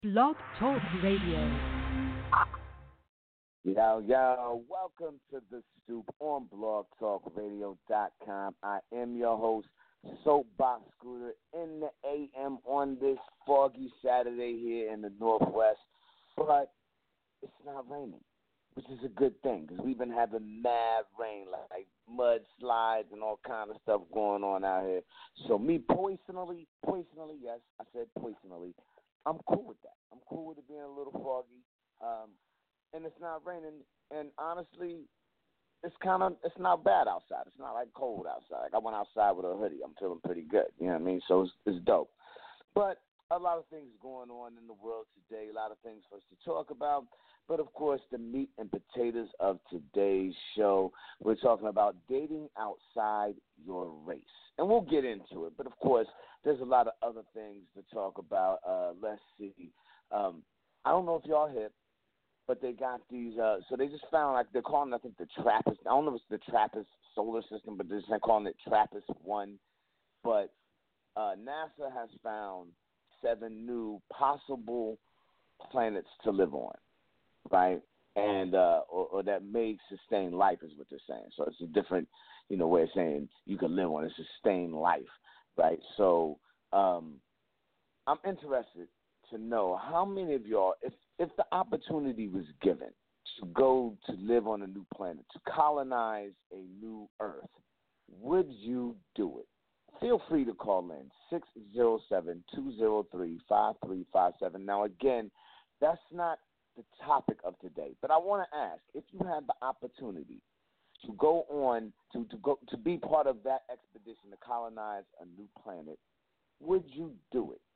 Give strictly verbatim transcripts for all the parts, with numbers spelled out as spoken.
Blog Talk Radio. Yo, yo, welcome to The Stoop on blog talk radio dot com. I am your host, Soapbox Scooter, in the A M on this foggy Saturday here in the Northwest. But it's not raining, which is a good thing because we've been having mad rain, like mudslides and all kind of stuff going on out here. So me personally, personally, yes, I said personally, I'm cool with that. I'm cool with it being a little foggy. Um, And it's not raining, and honestly, it's kind of it's not bad outside. It's not like cold outside. Like I went outside with a hoodie. I'm feeling pretty good. You know what I mean? So it's, it's dope. But a lot of things going on in the world today. A lot of things for us to talk about. But of course, the meat and potatoes of today's show. We're talking about dating outside your race, and we'll get into it. But of course, there's a lot of other things to talk about. Uh, let's see. Um, I don't know if y'all hip. But they got these, uh, so they just found, like, they're calling it, I think, the TRAPPIST. I don't know if it's the TRAPPIST solar system, but they're just calling it TRAPPIST one. But uh, NASA has found seven new possible planets to live on, right? And, uh, or, or that may sustain life is what they're saying. So it's a different, you know, way of saying you can live on and sustain life, right? So um, I'm interested to know how many of y'all, if if the opportunity was given to go to live on a new planet, to colonize a new Earth, would you do it? Feel free to call in six zero seven, two zero three, five three five seven. Now, again, that's not the topic of today, but I want to ask, if you had the opportunity to go on, to, to go to be part of that expedition to colonize a new planet, would you do it?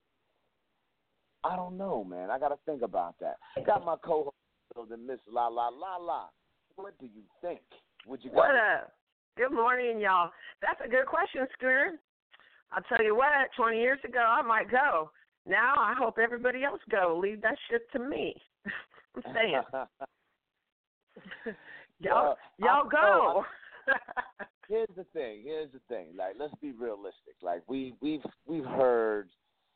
I don't know, man. I got to think about that. Got my co-host, Miss La La La La. What do you think? Would you? What up? Good morning, y'all. That's a good question, Scooter. I'll tell you what, twenty years ago, I might go. Now I hope everybody else go. Leave that shit to me. I'm saying. y'all, uh, y'all I, go. Oh, here's the thing. Here's the thing. Like, let's be realistic. Like, we, we've, we've heard,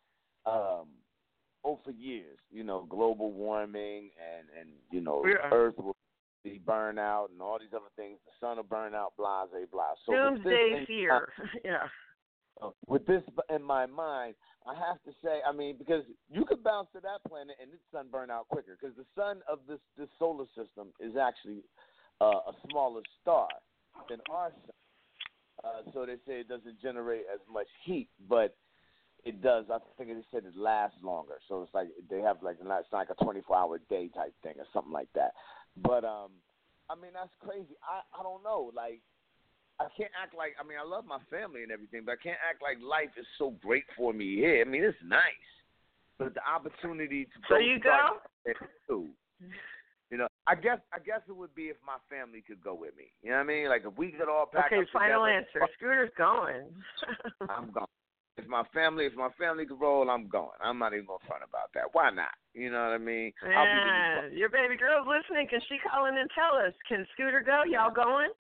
um, oh, for years, you know, global warming and, and you know, yeah. Earth will be burned out and all these other things. The sun will burn out, blah, blah, blah. So Doomsday fear. yeah. With this in my mind, I have to say, I mean, because you could bounce to that planet and its sun burn out quicker because the sun of this, this solar system is actually uh, a smaller star than our sun. Uh, so they say it doesn't generate as much heat, but it does. I think they said it lasts longer. So it's like they have like it's like a twenty-four hour day type thing or something like that. But um, I mean that's crazy. I, I don't know. Like I can't act like I mean I love my family and everything, but I can't act like life is so great for me here. I mean it's nice, but the opportunity to so go you go. Too, you know, I guess I guess it would be if my family could go with me. You know what I mean? Like if we could all pack okay, up final together, answer. Scooter's going. I'm going. If my family, if my family could roll, I'm going. I'm not even gonna front about that. Why not? You know what I mean? Yeah, I'll be your baby girl's listening. Can she call in and tell us? Can Scooter go? Y'all going?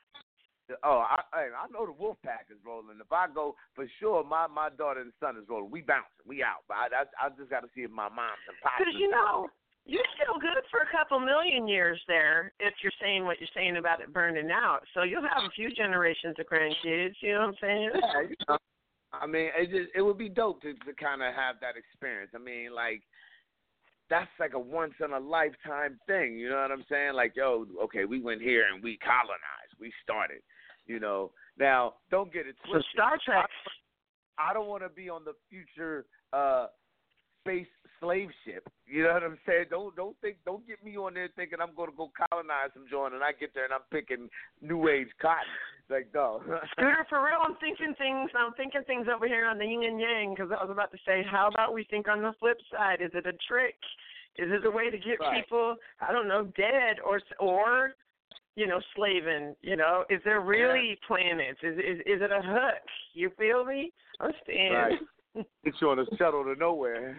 Oh, I, I know the Wolfpack is rolling. If I go, for sure, my, my daughter and son is rolling. We bouncing. We out. But I, I, I just got to see if my mom's and pops. Because you know, you're still good for a couple million years there. If you're saying what you're saying about it burning out, so you'll have a few generations of grandkids. You know what I'm saying? Yeah, you know. I mean, it just it would be dope to, to kind of have that experience. I mean, like, that's like a once-in-a-lifetime thing, you know what I'm saying? Like, yo, okay, we went here and we colonized. We started, you know. Now, don't get it twisted. So Star Trek. I, I don't want to be on the future uh, space slave ship. You know what I'm saying? Don't don't think don't get me on there thinking I'm going to go colonize some joint and I get there and I'm picking new age cotton. Like no. Scooter, for real, I'm thinking things. I'm thinking things over here on the yin and yang because I was about to say, how about we think on the flip side? Is it a trick? Is it a way to get right. people, I don't know, dead or or you know, slaving? You know, is there really yeah. planets? Is is is it a hook? You feel me? I'm staying. Right. Get you on a shuttle to nowhere.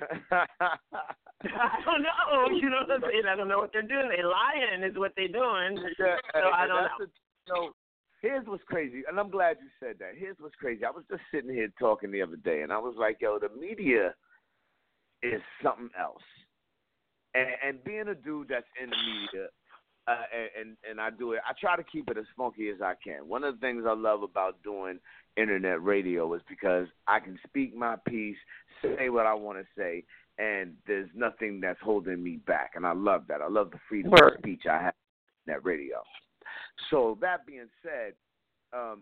I don't know. You know what I'm saying? I don't know what they're doing. They lying is what they're doing. Yeah, so I don't know. The, you know. Here's what's crazy, and I'm glad you said that. Here's what's crazy. I was just sitting here talking the other day, and I was like, yo, the media is something else. And, and being a dude that's in the media, uh, and and I do it, I try to keep it as funky as I can. One of the things I love about doing internet radio is because I can speak my piece, say what I want to say, and there's nothing that's holding me back. And I love that. I love the freedom Word. of speech I have in that radio. So that being said, um,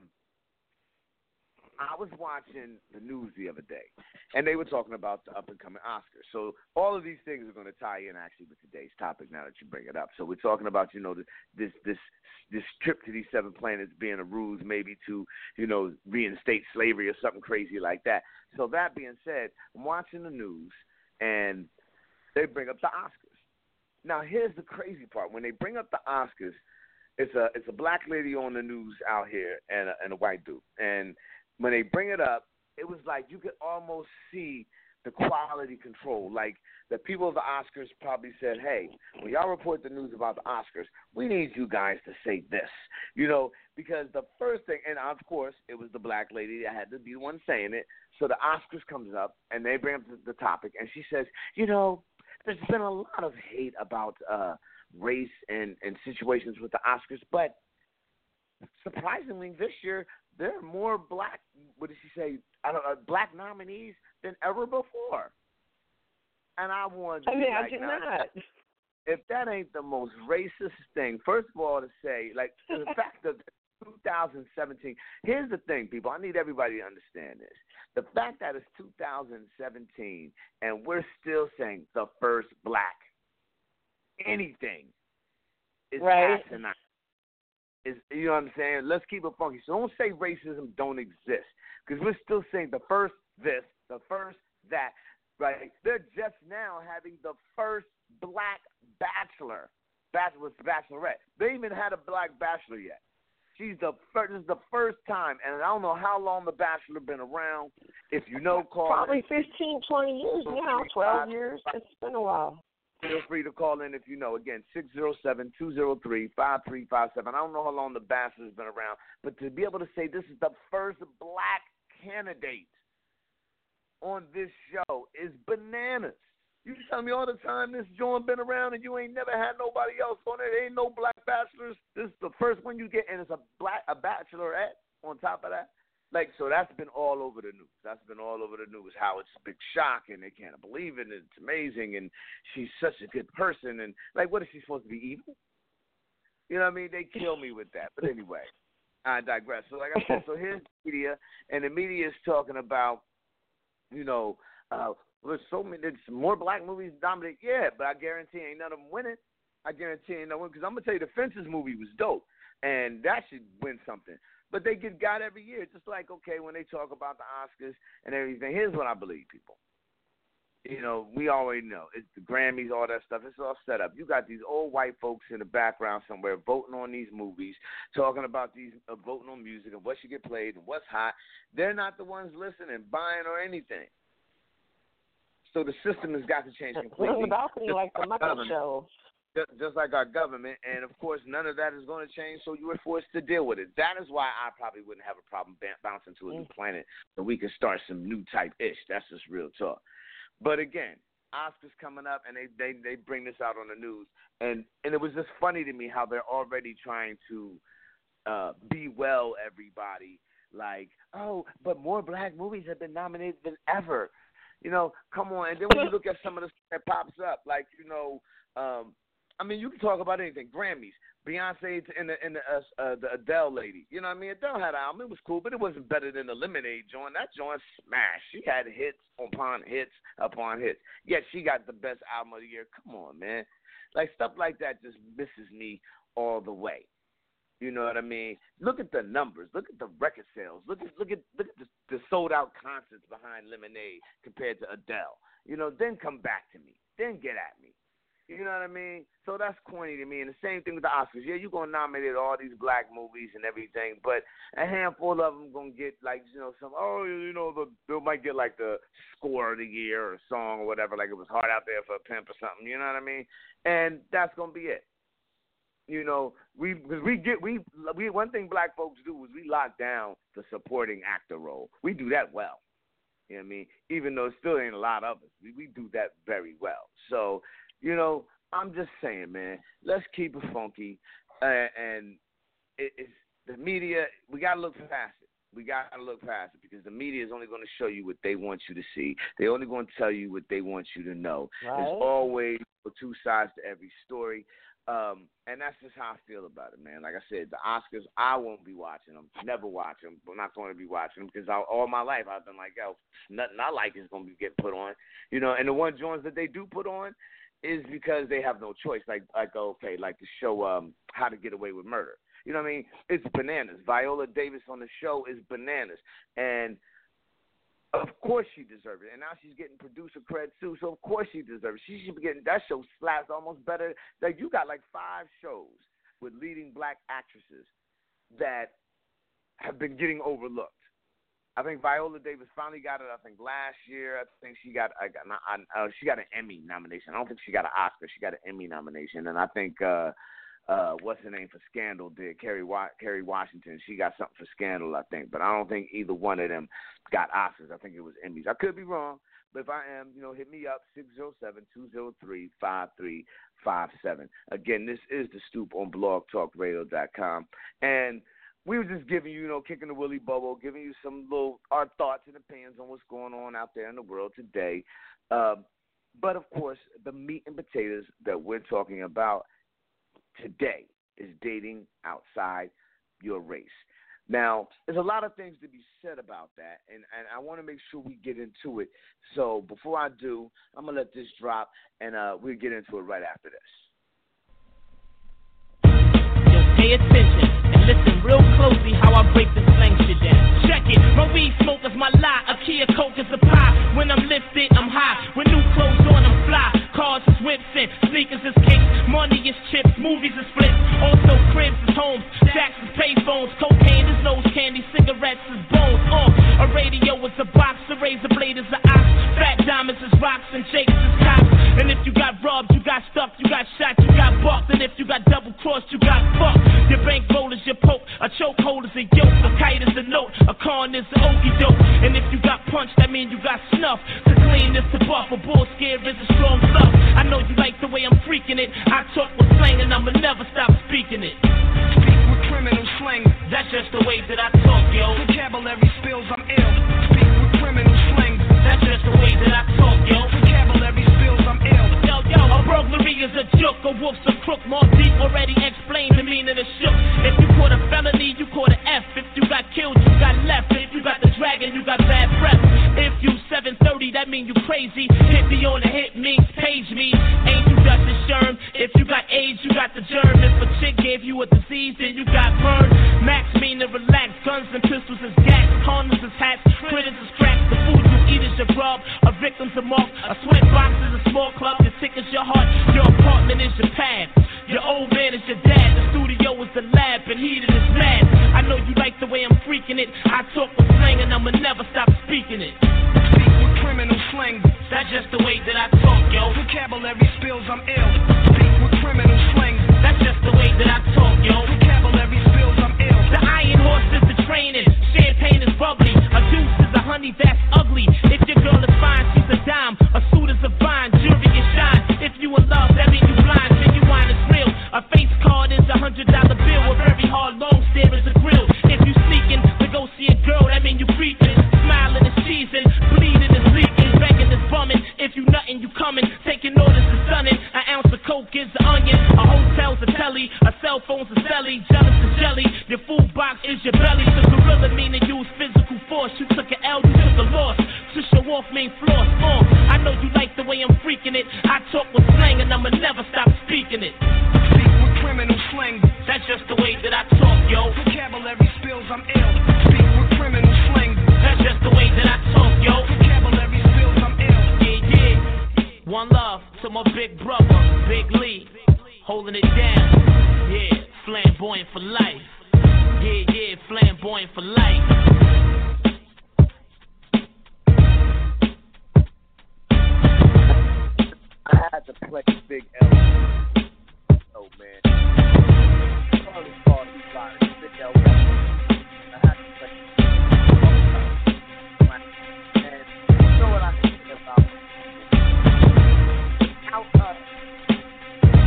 I was watching the news the other day, and they were talking about the up-and-coming Oscars. So all of these things are going to tie in actually with today's topic now that you bring it up. So we're talking about, you know, this this this trip to these seven planets being a ruse maybe to, you know, reinstate slavery or something crazy like that. So that being said, I'm watching the news, and they bring up the Oscars. Now, here's the crazy part. When they bring up the Oscars, it's a it's a black lady on the news out here and a, and a white dude. And when they bring it up, it was like you could almost see the quality control. Like the people of the Oscars probably said, hey, when y'all report the news about the Oscars, we need you guys to say this. You know, because the first thing, and of course, it was the black lady that had to be the one saying it. So the Oscars comes up, and they bring up the, the topic, and she says, you know, there's been a lot of hate about uh, race and, and situations with the Oscars, but surprisingly this year, there are more black, what did she say, I don't know, black nominees than ever before. And I wanted to I be mean, like, I do now, not. if that ain't the most racist thing, first of all, to say, like, the fact that two thousand seventeen, here's the thing, people, I need everybody to understand this. The fact that it's two thousand seventeen and we're still saying the first black anything is Right. asinine. Is, you know what I'm saying? Let's keep it funky. So don't say racism don't exist, because we're still saying the first this, the first that, right? They're just now having the first black bachelor, bachelor, bachelorette. They even had a black bachelor yet. She's the first. This is the first time, and I don't know how long the Bachelor been around. If you know, call Probably in. fifteen, twenty years now, twelve years. It's been a while. Feel free to call in if you know. Again, six zero seven, two zero three, five three five seven. I don't know how long the Bachelor's been around, but to be able to say this is the first black candidate on this show is bananas. You tell me all the time this joint been around and you ain't never had nobody else on it. There ain't no black bachelors. This is the first one you get, and it's a black a bachelorette on top of that. Like, so that's been all over the news. That's been all over the news, how it's a big shock and they can't believe it and it's amazing and she's such a good person. And, like, what is she supposed to be, evil? You know what I mean? They kill me with that. But anyway, I digress. So like I said, so here's the media, and the media is talking about, you know, uh, there's so many, there's more black movies dominate. Yeah, but I guarantee ain't none of them winning. I guarantee ain't no one, because I'm going to tell you, the Fences movie was dope, and that should win something. But they get got every year, just like, okay, when they talk about the Oscars and everything. Here's what I believe, people. You know, we already know. It's the Grammys, all that stuff. It's all set up. You got these old white folks in the background somewhere voting on these movies, talking about these, uh, voting on music and what should get played and what's hot. They're not the ones listening, buying, or anything. So the system has got to change completely. The balcony like the Muppet Show. Just, just like our government, and of course, none of that is going to change, so you were forced to deal with it. That is why I probably wouldn't have a problem b- bouncing to a new planet, so we can start some new type ish. That's just real talk. But again, Oscars coming up, and they, they, they bring this out on the news, and, and it was just funny to me how they're already trying to uh, be well everybody, like, oh, but more black movies have been nominated than ever. You know, come on. And then when you look at some of the stuff that pops up, like, you know, um, I mean, you can talk about anything. Grammys, Beyonce and the and the, uh, uh, the Adele lady. You know what I mean? Adele had an album. It was cool, but it wasn't better than the Lemonade joint. That joint smashed. She had hits upon hits upon hits. Yet she got the best album of the year. Come on, man. Like, stuff like that just misses me all the way. You know what I mean? Look at the numbers. Look at the record sales. Look at look at look at the, the sold out concerts behind Lemonade compared to Adele. You know, then come back to me. Then get at me. You know what I mean? So that's corny to me. And the same thing with the Oscars. Yeah, you're going to nominate all these black movies and everything, but a handful of them going to get, like, you know, some, oh, you know, the, they might get, like, the score of the year or a song or whatever, like it was Hard Out There for a Pimp or something. You know what I mean? And that's going to be it. You know, we because we get we we one thing black folks do is we lock down the supporting actor role. We do that well. You know what I mean? Even though it still ain't a lot of us, we, we do that very well. So, you know, I'm just saying, man, let's keep it funky. Uh, and it, it's the media, we got to look past it. We got to look past it because the media is only going to show you what they want you to see. They're only going to tell you what they want you to know. Right. There's always two sides to every story. Um, and that's just how I feel about it, man. Like I said, the Oscars, I won't be watching them. Never watch them. I'm not going to be watching them because I, all my life I've been like, yo, nothing I like is going to be getting put on. You know, and the one joints that they do put on is because they have no choice. Like, like okay, like the show um, How to Get Away with Murder. You know what I mean? It's bananas. Viola Davis on the show is bananas. And of course she deserves it. And now she's getting producer cred too, so of course she deserves it. She should be getting – that show slaps almost better. Like you got like five shows with leading black actresses that have been getting overlooked. I think Viola Davis finally got it, I think, last year. I think she got I got uh, she got an Emmy nomination. I don't think she got an Oscar. She got an Emmy nomination. And I think uh, – Uh, what's her name for Scandal did, Kerry, Wa- Kerry Washington. She got something for Scandal, I think. But I don't think either one of them got Oscars. I think it was Emmys. I could be wrong, but if I am, you know, hit me up, six oh seven, two oh three, five three five seven. Again, this is The Stoop on blog talk radio dot com. And we were just giving you, you know, kicking the Willy bubble, giving you some little, our thoughts and opinions on what's going on out there in the world today. Uh, but, of course, the meat and potatoes that we're talking about today is dating outside your race. Now, there's a lot of things to be said about that, and, and I want to make sure we get into it. So before I do, I'm going to let this drop, and uh, we'll get into it right after this. Just pay attention and listen real closely how I break this slang shit down. Check it, my weed smoke is my lie, a Kia Coke is a pie. When I'm lifted, I'm high. With new clothes on, I'm fly. Cars is whips and sneakers is cakes. Money is chips, movies is flips. Also cribs is homes, jacks is payphones. Cocaine is nose candy, cigarettes is bones. Uh, a radio is a box, a razor blade is an ox. Fat diamonds is rocks and jakes is cops. And if you got robbed, you got stuffed, you got shot, you got bucked. And if you got double crossed, you got fucked. Your bankroll is your poke, a chokehold is a yoke, a kite is a note, a con is an okie doke. And if you got punched, that means you got snuff. To clean this to buff, a bull scare is a strong stuff. I know you like the way I'm freaking it. I talk with slang and I'ma never stop speaking it. Speak with criminal slang, that's just the way that I talk, yo. Vocabulary spills, I'm ill. Speak with criminal slang, that's just the way that I talk, yo. Vocabulary spills, I'm ill. Yo, yo, a burglary is a joke, a wolf's a crook. More deep already explained the meaning of shook. If you caught a felony, you caught an F. If you got killed, you got left. If you got the dragon, you got bad breath. If you seven thirty, that mean you crazy. Hit me on the hit means page me. Ain't you got the germ? If you got AIDS, you got the germ. If a chick gave you a disease, then you got burned. Max mean to relax. Guns and pistols is gas. Condoms is hats. Critters is cracks. The food you eat is your grub. A victim's a mark. A sweat box is a small club. Your tick is your heart. Your apartment is your pad. Your old man is your dad. The studio is the lab. And heated is mad. I know you like the way I'm freaking it. I talk with slang and I'ma never stop speaking it. Speak with criminal slang, that's just the way that I talk, yo. Vocabulary spills, I'm ill. Speak with criminal slang, that's just the way that I talk, yo. Vocabulary spills, I'm ill. The iron horse is the training. Champagne is bubbly. A juice is a honey that's ugly. If your girl is fine, she's a dime. A suit is a vine. Jewelry is shine. If you in love, that means you blind. Genuine is real. A face card is a hundred dollar bill. A very hard long stare is a grill. If you sneaking to go see a girl, that means you creeping. Smiling is cheesing. Bleeding is leaking. Begging is bumming. If you nothing, you coming. Taking orders is stunning. An ounce of coke is an onion. A hotel's a telly. A cell phone's a celly. Jealous is jelly. Your food box is your belly. The gorilla meaning use physical force. You took an L, you took a loss. To show off mean floss. Uh, I know you like the way I'm freaking it. I talk with slang and I'ma never stop speaking it. Speak with criminal slang, that's just the way that I talk, yo. Vocabulary spills, I'm ill. Speak with criminal slang, that's just the way that I talk, yo. Vocabulary spills, I'm ill. Yeah, yeah. One love to my big brother, Big Lee, holding it down. Yeah, flamboyant for life. Yeah, yeah, flamboyant for life. I had to play Big L. Oh, man. Sorry, sorry, sorry. Big L. I had to play. And you know what I think about? Out of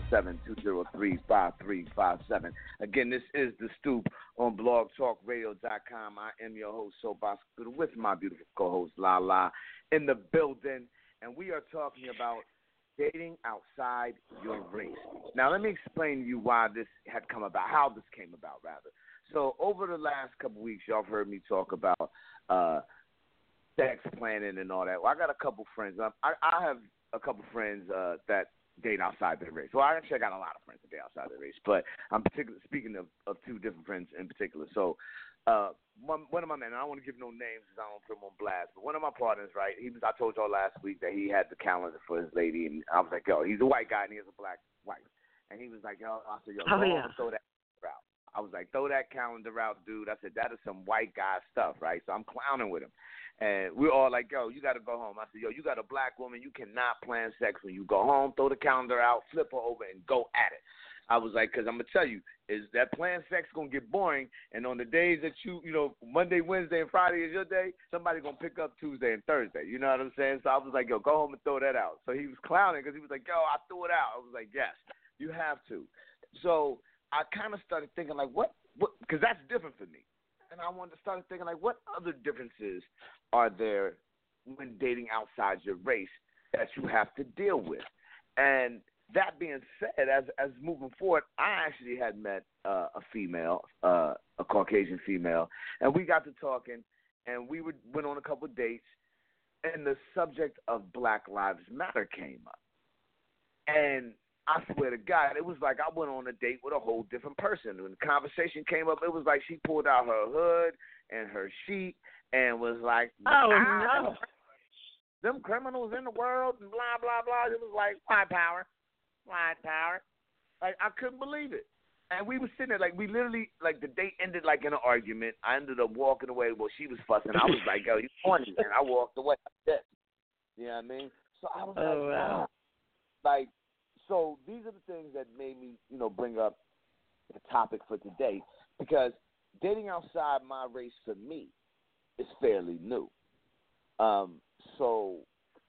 seven, two zero three, five three five seven. Again, this is The Stoop on blog talk radio dot com. I am your host, Soap Oscar, with my beautiful co-host, La La, in the building. And we are talking about dating outside your race. Now, let me explain to you why this had come about, how this came about, rather. So, over the last couple weeks, y'all have heard me talk about uh, sex planning and all that. Well, I got a couple friends. I, I have a couple friends uh, that date outside their race. Well, I actually got a lot of friends that date outside their race, but I'm particularly speaking of, of two different friends in particular. So, uh, one, one of my men, and I don't want to give no names because I don't put them on blast, but one of my partners, right, he was, I told y'all last week that he had the calendar for his lady, and I was like, yo, he's a white guy and he has a black wife. And he was like, yo, I said, yo, oh, go yeah. on and throw that out. I was like, throw that calendar out, dude. I said, that is some white guy stuff, right? So I'm clowning with him. And we're all like, yo, you got to go home. I said, yo, you got a black woman. You cannot plan sex when you go home. Throw the calendar out, flip her over, and go at it. I was like, because I'm going to tell you, is that planned sex going to get boring, and on the days that you, you know, Monday, Wednesday, and Friday is your day, somebody going to pick up Tuesday and Thursday. You know what I'm saying? So I was like, yo, go home and throw that out. So he was clowning because he was like, yo, I threw it out. I was like, yes, you have to. So I kind of started thinking, like, what, because that's different for me. And I wanted to start thinking, like, what other differences are there when dating outside your race that you have to deal with? And that being said, as as moving forward, I actually had met uh, a female, uh, a Caucasian female, and we got to talking, and we would, went on a couple of dates, and the subject of Black Lives Matter came up. And I swear to God, it was like I went on a date with a whole different person. When the conversation came up, it was like she pulled out her hood and her sheet and was like, oh, ah, no. Them criminals in the world and blah, blah, blah. It was like, white power. White power. Like, I couldn't believe it. And we were sitting there, like, we literally, like, the date ended, like, in an argument. I ended up walking away. Well, she was fussing. I was like, yo, you funny. And I walked away. Like you know what I mean? So I was oh, like, wow. like, so these are the things that made me, you know, bring up the topic for today, because dating outside my race for me is fairly new. Um, so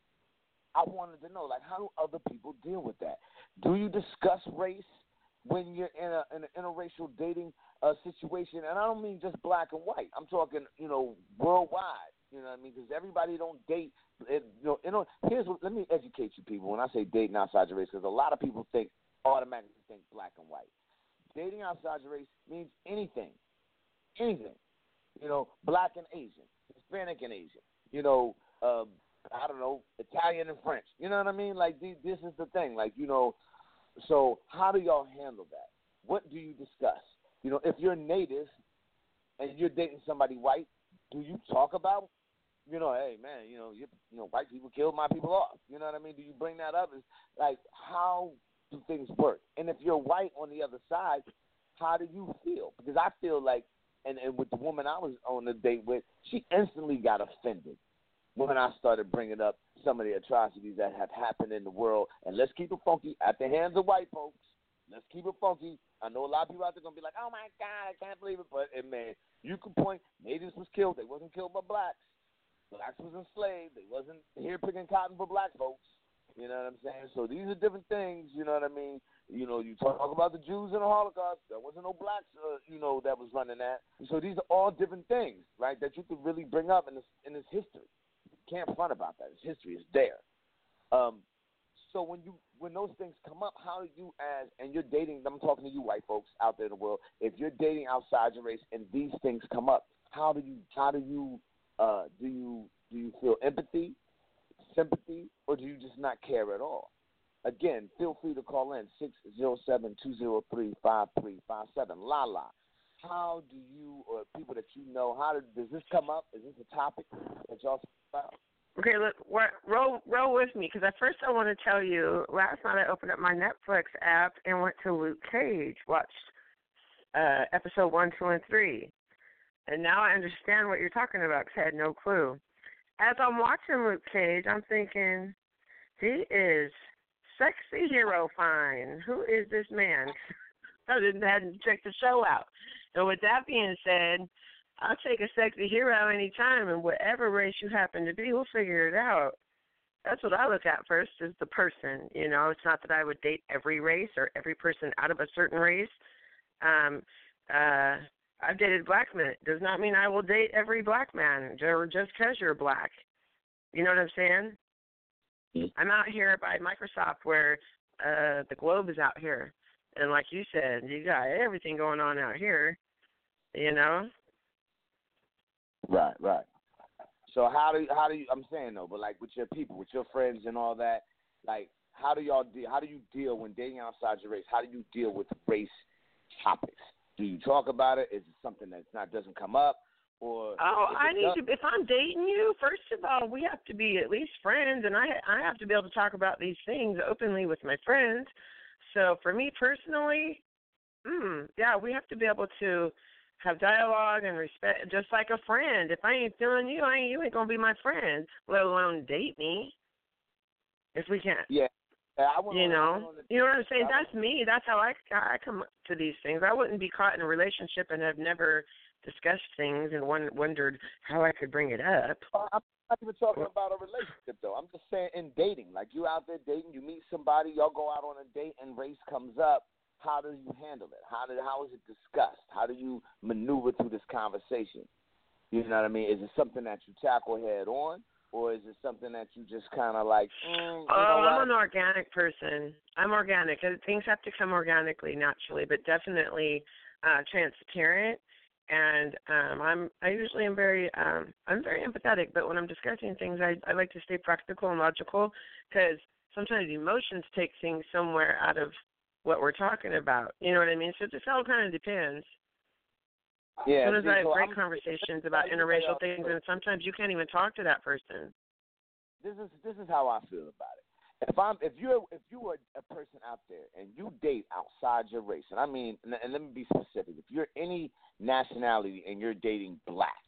I wanted to know, like, how do other people deal with that? Do you discuss race when you're in a in an interracial dating uh, situation? And I don't mean just black and white. I'm talking, you know, worldwide. You know what I mean? Because everybody don't date. It, you know, you know, here's what, let me educate you people when I say dating outside your race, because a lot of people think automatically think black and white. Dating outside your race means anything, anything. You know, black and Asian, Hispanic and Asian. You know, uh, I don't know, Italian and French. You know what I mean? Like, this is the thing. Like, you know, so how do y'all handle that? What do you discuss? You know, if you're native and you're dating somebody white, do you talk about, you know, hey, man, you know, you, you know, white people killed my people off. You know what I mean? Do you bring that up? It's like, how do things work? And if you're white on the other side, how do you feel? Because I feel like, and, and with the woman I was on a date with, she instantly got offended when I started bringing up some of the atrocities that have happened in the world. And let's keep it funky at the hands of white folks. Let's keep it funky. I know a lot of people out there going to be like, oh, my God, I can't believe it. But, and man, you can point, natives was killed. They wasn't killed by blacks. Blacks was enslaved. They wasn't here picking cotton for black folks. You know what I'm saying? So these are different things, you know what I mean? You know, you talk about the Jews in the Holocaust. There wasn't no blacks, uh, you know, that was running that. So these are all different things, right, that you could really bring up in this, in this history. You can't front about that. It's history. It's there. Um, so when you when those things come up, how do you as, and you're dating, I'm talking to you white folks out there in the world, if you're dating outside your race and these things come up, how do you, how do you, uh, do you, do you feel empathy, sympathy, or do you just not care at all? Again, feel free to call in six zero seven, two zero three, five three five seven. Lala, how do you, or people that you know, how do, does this come up? Is this a topic that y'all talk about? Okay, look, roll, roll with me, because at first I want to tell you, last night I opened up my Netflix app and went to Luke Cage, watched uh, episode one, two, and three. And now I understand what you're talking about, because I had no clue. As I'm watching Luke Cage, I'm thinking, he is sexy hero fine. Who is this man? I didn't hadn't checked the show out. And with that being said, I'll take a sexy hero anytime, and whatever race you happen to be, we'll figure it out. That's what I look at first is the person. You know, it's not that I would date every race or every person out of a certain race. Um, uh, I've dated black men. It does not mean I will date every black man just because you're black. You know what I'm saying? I'm out here by Microsoft where uh, the globe is out here. And like you said, you got everything going on out here, you know? Right, right. So how do you, how do you, I'm saying though, but like with your people, with your friends and all that, like how do y'all deal, how do you deal when dating outside your race? How do you deal with race topics? Do you talk about it? Is it something that's not, doesn't come up? Or oh, I need does, to. If I'm dating you, first of all, we have to be at least friends, and I I have to be able to talk about these things openly with my friends. So for me personally, mm, yeah, we have to be able to have dialogue and respect, just like a friend. If I ain't feeling you, I ain't you ain't gonna be my friend, let alone date me. If we can't, yeah. I went you on, know, I went on the, you know what I'm saying. I That's me. That's how I I come to these things. I wouldn't be caught in a relationship and have never discussed things and one, wondered how I could bring it up. I'm not even talking about a relationship, though. I'm just saying in dating. Like, you out there dating, you meet somebody, y'all go out on a date, and race comes up. How do you handle it? How did how is it discussed? How do you maneuver through this conversation? You know what I mean? Is it something that you tackle head on, or is it something that you just kind of like, mm, you oh, know what? I'm an organic person. I'm organic. Things have to come organically, naturally, but definitely uh, transparent. And um, I'm I usually am very um, I'm very empathetic, but when I'm discussing things, I, I like to stay practical and logical because sometimes emotions take things somewhere out of what we're talking about. You know what I mean? So it just all kind of depends. Yeah. Sometimes See, I have so great I'm, conversations about interracial things, and sometimes you can't even talk to that person. This is this is how I feel about it. If I'm if you're if you are a person out there and you date outside your race, and I mean, and, and let me be specific, if you're any nationality and you're dating black,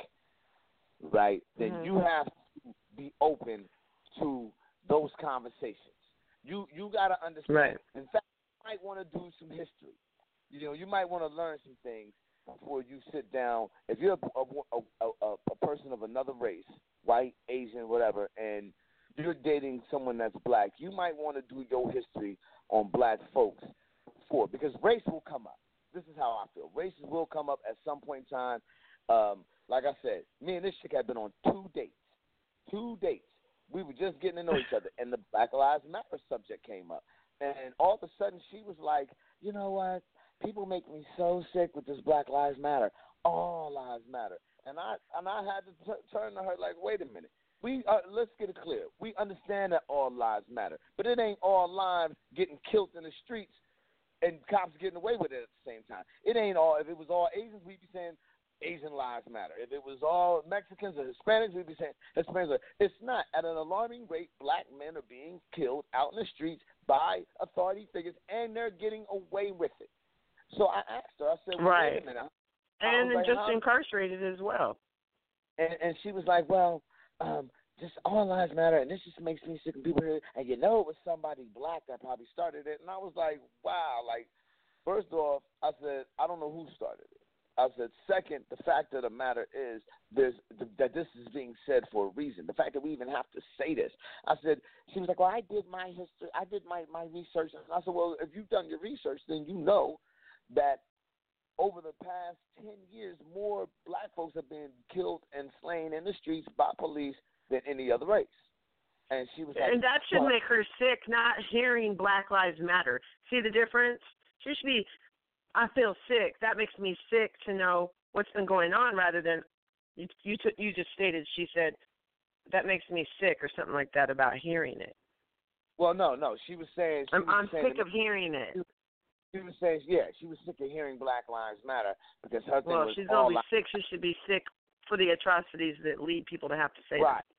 right, then mm-hmm. you have to be open to those conversations. You you got to understand. Right. In fact, you might want to do some history. You know, you might want to learn some things before you sit down. If you're a, a, a, a person of another race, white, Asian, whatever, and you're dating someone that's black, you might want to do your history on black folks before, because race will come up. This is how I feel. Races will come up at some point in time. Um, like I said, me and this chick had been on two dates. Two dates. We were just getting to know each other, and the Black Lives Matter subject came up. And all of a sudden, she was like, you know what? People make me so sick with this Black Lives Matter. All lives matter. And I and I had to t- turn to her like, wait a minute. We uh, let's get it clear. We understand that all lives matter, but it ain't all lives getting killed in the streets and cops getting away with it at the same time. It ain't all. If it was all Asians, we'd be saying Asian lives matter. If it was all Mexicans or Hispanics, we'd be saying Hispanics. It's not. At an alarming rate, black men are being killed out in the streets by authority figures, and they're getting away with it. So I asked her. I said, well, right. wait a minute. And like, just how? incarcerated as well. And, and she was like, well, um, just all lives matter, and this just makes me sick of people here. And you know it was somebody black that probably started it. And I was like, wow. Like, first off, I said, I don't know who started it. I said, second, the fact of the matter is there's that this is being said for a reason. The fact that we even have to say this. I said, she was like, well, I did my history. I did my, my research. And I said, well, if you've done your research, then you know that over the past ten years, more black folks have been killed and slain in the streets by police than any other race. And she was like, and that should well, make her sick, not hearing Black Lives Matter. See the difference? She should be, I feel sick. That makes me sick to know what's been going on, rather than you you, t- you just stated, she said, that makes me sick or something like that about hearing it. Well, no, no. She was saying, she I'm, was I'm saying sick of hearing it. She was saying, yeah, she was sick of hearing Black Lives Matter because her thing Well, was if she's all going to be lives. sick, she should be sick for the atrocities that lead people to have to say Right. that.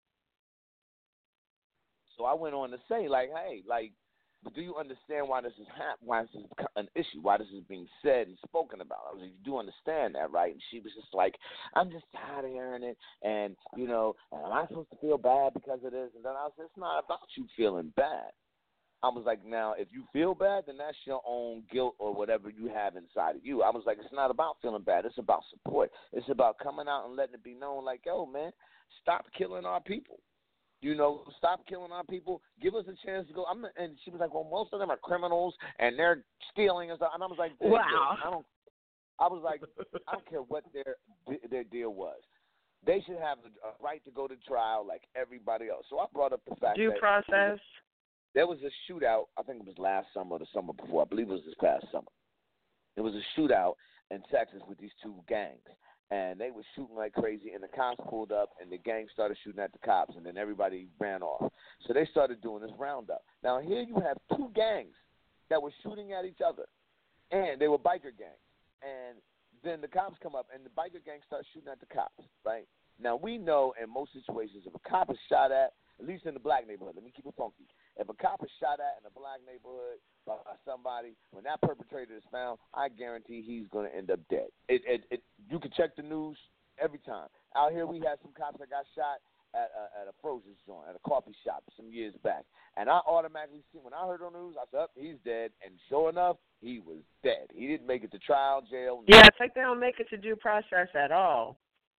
So I went on to say, like, hey, like, do you understand why this is hap- why this is an issue, why this is being said and spoken about? I was like, you do understand that, right? And she was just like, I'm just tired of hearing it, and, you know, am I supposed to feel bad because of this? And then I said, it's not about you feeling bad. I was like, now, if you feel bad, then that's your own guilt or whatever you have inside of you. I was like, it's not about feeling bad. It's about support. It's about coming out and letting it be known, like, yo, man, stop killing our people. You know, stop killing our people. Give us a chance to go. I'm, and she was like, well, most of them are criminals and they're stealing and stuff. And I was like, wow. I don't. I was like, I don't care what their their deal was. They should have a right to go to trial like everybody else. So I brought up the fact due that process. There was a shootout. I think it was last summer or the summer before. I believe it was this past summer. It was a shootout in Texas with these two gangs. And they were shooting like crazy, and the cops pulled up, and the gang started shooting at the cops, and then everybody ran off. So they started doing this roundup. Now, here you have two gangs that were shooting at each other, and they were biker gangs. And then the cops come up, and the biker gang starts shooting at the cops, right? Now, we know in most situations if a cop is shot at, at least in the black neighborhood, let me keep it funky, if a cop is shot at in a black neighborhood by somebody, when that perpetrator is found, I guarantee he's going to end up dead. It, it, it, you can check the news every time. Out here we had some cops that got shot at a, at a frozen joint, at a coffee shop some years back. And I automatically see, when I heard on the news, I said, oh, he's dead. And sure enough, he was dead. He didn't make it to trial, jail. Yeah, it's like they don't make it to due process at all.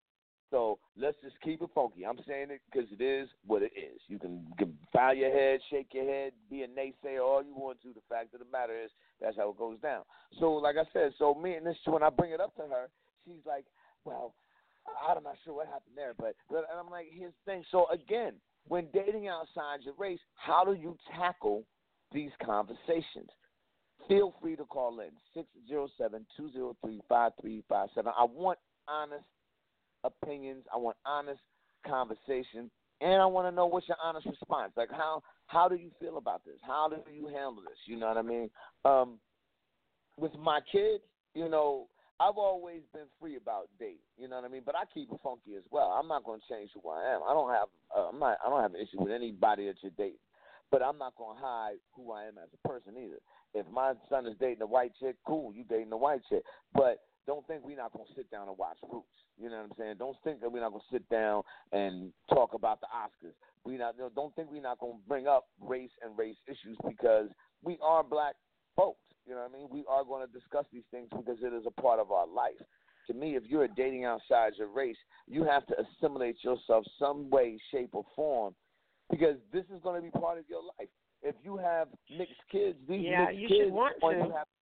So let's just keep it funky. I'm saying it because it is what it is. You can, you can bow your head, shake your head, be a naysayer all you want to. The fact of the matter is that's how it goes down. So like I said, so me and this, when I bring it up to her, she's like, well, I'm not sure what happened there. But, but and I'm like, here's the thing. So again, when dating outside your race, how do you tackle these conversations? Feel free to call in, six oh seven, two oh three, five three five seven. I want honest opinions. I want honest conversation, and I want to know what's your honest response. Like, how how do you feel about this? How do you handle this? You know what I mean? Um, with my kids, you know, I've always been free about dating. You know what I mean? But I keep it funky as well. I'm not going to change who I am. I don't have uh, I'm not I don't have an issue with anybody that you're dating, but I'm not going to hide who I am as a person either. If my son is dating a white chick, cool, you dating a white chick, but don't think we're not going to sit down and watch Roots. You know what I'm saying? Don't think that we're not going to sit down and talk about the Oscars. We not Don't think we're not going to bring up race and race issues because we are black folks. You know what I mean? We are going to discuss these things because it is a part of our life. To me, if you're dating outside your race, you have to assimilate yourself some way, shape, or form because this is going to be part of your life. If you have mixed kids, these yeah, mixed you kids, should want to. You, have,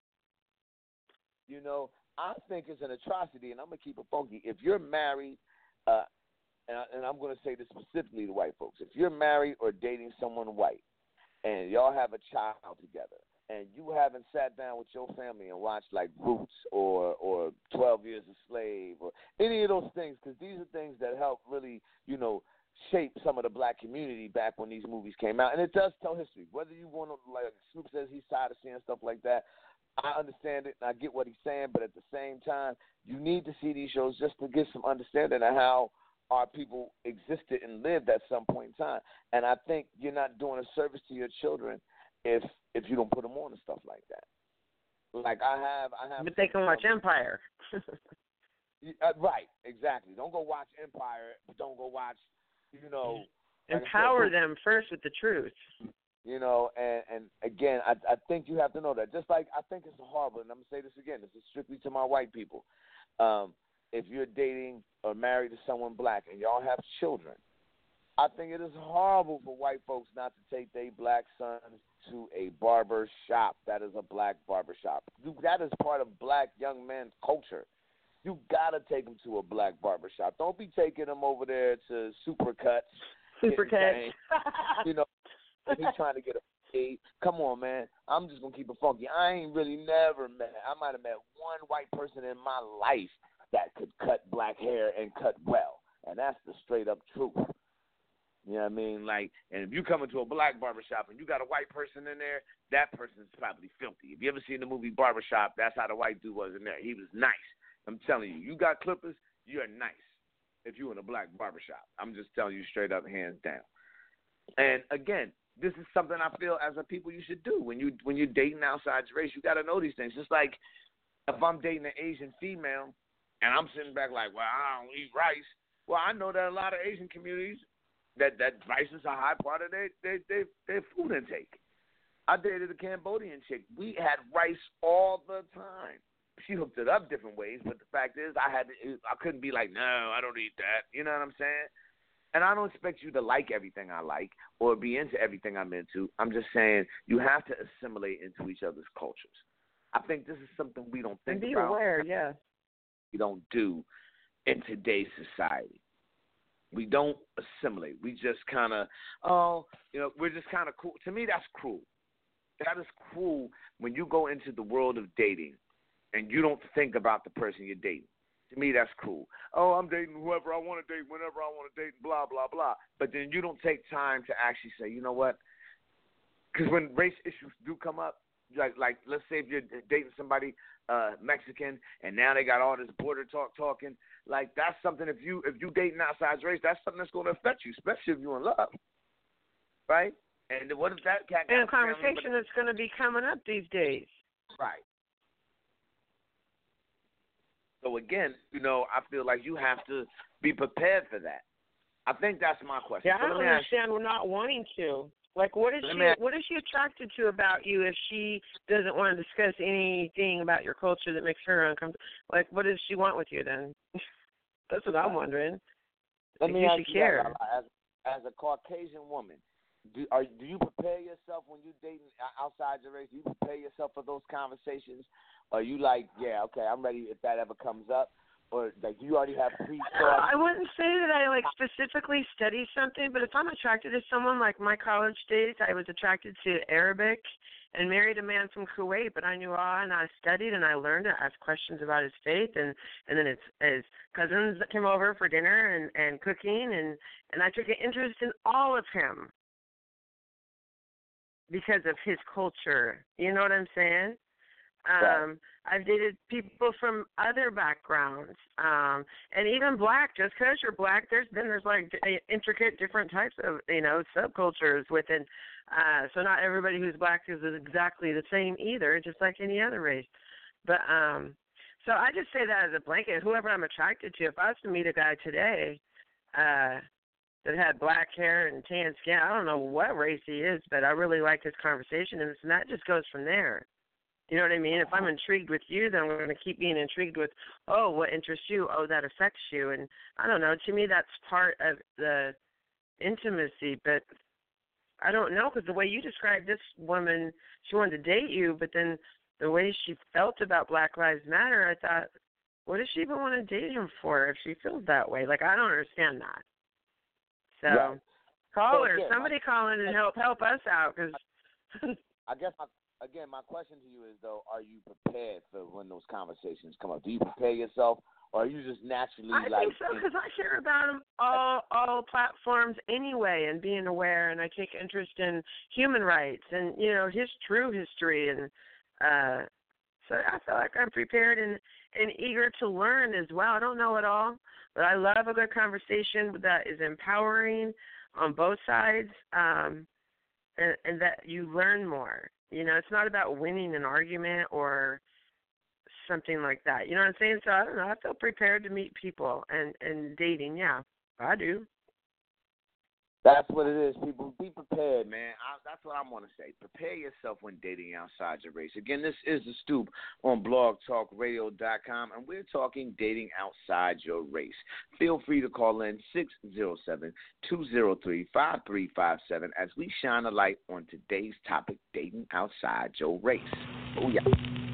you know, I think it's an atrocity, and I'm going to keep it funky. If you're married, uh, and, I, and I'm going to say this specifically to white folks, if you're married or dating someone white and y'all have a child together and you haven't sat down with your family and watched like Roots or, or twelve Years a Slave or any of those things, because these are things that help really, you know, shape some of the black community back when these movies came out. And it does tell history. Whether you want to, like Snoop says he's tired of seeing stuff like that, I understand it, and I get what he's saying, but at the same time, you need to see these shows just to get some understanding of how our people existed and lived at some point in time. And I think you're not doing a service to your children if if you don't put them on and stuff like that. Like I have, I have. But they can watch Empire. uh, right, exactly. Don't go watch Empire, but don't go watch, you know. Empower like said, them first with the truth. You know, and, and again, I, I think you have to know that. Just like I think it's horrible, and I'm going to say this again, this is strictly to my white people. Um, if you're dating or married to someone black and y'all have children, I think it is horrible for white folks not to take their black sons to a barber shop. That is a black barber shop. You, that is part of black young men's culture. You got to take them to a black barber shop. Don't be taking them over there to Supercuts. Supercuts. You know, he's trying to get a fade. Come on, man. I'm just going to keep it funky. I ain't really never met, I might have met one white person in my life that could cut black hair and cut well. And that's the straight up truth. You know what I mean? Like, and if you come into a black barbershop and you got a white person in there, that person's probably filthy. If you ever seen the movie Barbershop, that's how the white dude was in there. He was nice. I'm telling you, you got clippers, you're nice if you're in a black barbershop. I'm just telling you straight up, hands down. And again, this is something I feel as a people you should do. When, you, when you're dating outside your race, you got to know these things. Just like if I'm dating an Asian female and I'm sitting back like, well, I don't eat rice. Well, I know that a lot of Asian communities, that, that rice is a high part of their, their, their, their food intake. I dated a Cambodian chick. We had rice all the time. She hooked it up different ways, but the fact is I had to, I couldn't be like, no, I don't eat that. You know what I'm saying? And I don't expect you to like everything I like or be into everything I'm into. I'm just saying you have to assimilate into each other's cultures. I think this is something we don't think and be about. aware, yeah. We don't do in today's society. We don't assimilate. We just kind of, oh, you know, we're just kind of cool. To me, that's cruel. That is cruel when you go into the world of dating and you don't think about the person you're dating. To me, that's cool. Oh, I'm dating whoever I want to date, whenever I want to date, blah, blah, blah. But then you don't take time to actually say, you know what? Because when race issues do come up, like, like let's say if you're dating somebody uh, Mexican and now they got all this border talk talking, like that's something, if you if you dating outside race, that's something that's going to affect you, especially if you're in love, right? And what if that cat got and a conversation that's going to be coming up these days. Right. So, again, you know, I feel like you have to be prepared for that. I think that's my question. Yeah, so I don't understand we're not wanting to. Like, what is she? What is she attracted to about you if she doesn't want to discuss anything about your culture that makes her uncomfortable? Like, what does she want with you then? That's what I'm wondering. Let if me you ask should you care. that, as, as a Caucasian woman, do are do you prepare yourself when you're dating outside your race? Do you prepare yourself for those conversations? Or are you like, yeah, okay, I'm ready if that ever comes up? Or like you already have pre-thought? I wouldn't say that I like specifically study something, but if I'm attracted to someone, like my college days, I was attracted to Arabic and married a man from Kuwait, but I knew all, and I studied and I learned to ask questions about his faith, and, and then his, his cousins that came over for dinner and, and cooking, and, and I took an interest in all of him because of his culture. You know what I'm saying? Um, right. I've dated people from other backgrounds, um, and even black. Just because you're black, there's then there's like intricate different types of you know subcultures within. Uh, so not everybody who's black is exactly the same either, just like any other race. But um, so I just say that as a blanket. Whoever I'm attracted to, if I was to meet a guy today uh, that had black hair and tan skin, I don't know what race he is, but I really like his conversation, and that just goes from there. You know what I mean? If I'm intrigued with you, then I'm going to keep being intrigued with, oh, what interests you? Oh, that affects you. And I don't know. To me, that's part of the intimacy. But I don't know, because the way you described this woman, she wanted to date you, but then the way she felt about Black Lives Matter, I thought, what does she even want to date him for if she feels that way? Like, I don't understand that. So right. call so her. again, Somebody my, call in and help help us out. Cause I guess my Again, my question to you is, though, are you prepared for when those conversations come up? Do you prepare yourself, or are you just naturally I like... I think so, because I hear about them all, all platforms anyway, and being aware, and I take interest in human rights and, you know, his true history. And uh, so I feel like I'm prepared and, and eager to learn as well. I don't know it all, but I love a good conversation that is empowering on both sides, um, and, and that you learn more. You know, it's not about winning an argument or something like that. You know what I'm saying? So, I don't know. I feel prepared to meet people and, and dating. Yeah, I do. That's what it is, people. Be prepared, man. I, that's what I want to say. Prepare yourself when dating outside your race. Again, this is The Stoop on blog talk radio dot com, and we're talking dating outside your race. Feel free to call in six oh seven, two oh three, five three five seven as we shine a light on today's topic, dating outside your race. Oh, yeah.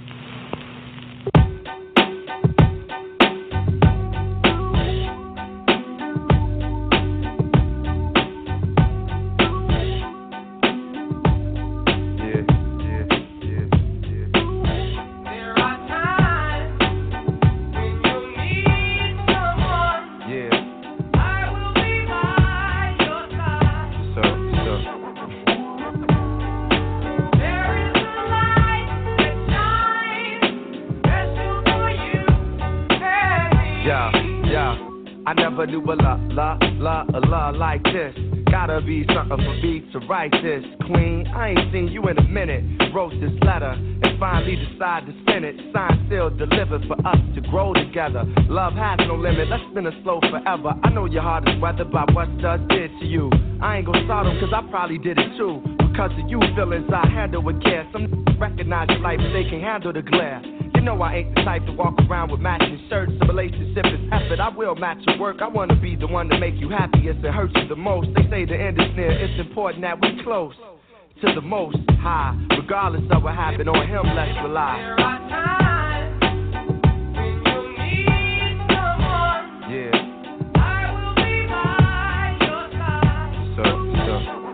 I never knew a la, la, la, a la like this. Gotta be something for me to write this. Queen, I ain't seen you in a minute. Wrote this letter and finally decided to spin it. Signed, sealed, delivered for us to grow together. Love has no limit, let's spin it slow forever. I know your heart is weathered by what does did to you. I ain't gonna start them cause I probably did it too. Because of you feelings I handle with care. Some recognize your life but they can handle the glare. You know I ain't the type to walk around with matching shirts. A relationship is effort, I will match your work. I wanna be the one to make you happiest and hurt you the most. They say the end is near, it's important that we close to the most high. Regardless of what happened, on him let's rely. There are times when you need someone. Yeah. I will be by your side. So, so.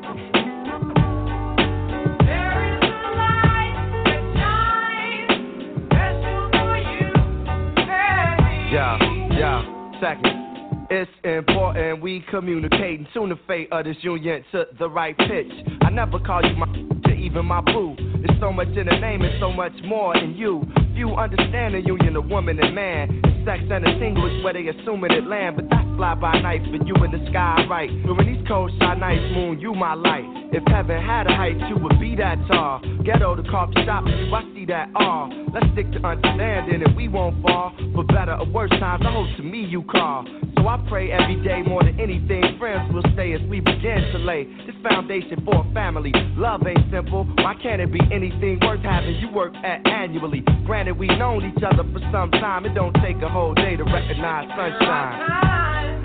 There is a light that shines, special for you and me. Yeah, yeah, second. It's important we communicating. Tune the fate of this union to the right pitch. I never call you my to even my boo. There's so much in the name and so much more in you. Few understand the union of woman and man. It's sex and a single is where they assuming it land. But that's fly by night for you in the sky, right? But when these cold shine nights, moon, you my light. If heaven had a height, you would be that tall. Ghetto, the coffee shop, you, I see that all. Let's stick to understanding and we won't fall. For better or worse times, I hope to me you call. So I pray every day more than anything. Friends will stay as we begin to lay this foundation for a family. Love ain't simple. Why can't it be anything worth having you work at annually? Granted, we known each other for some time. It don't take a whole day to recognize sunshine.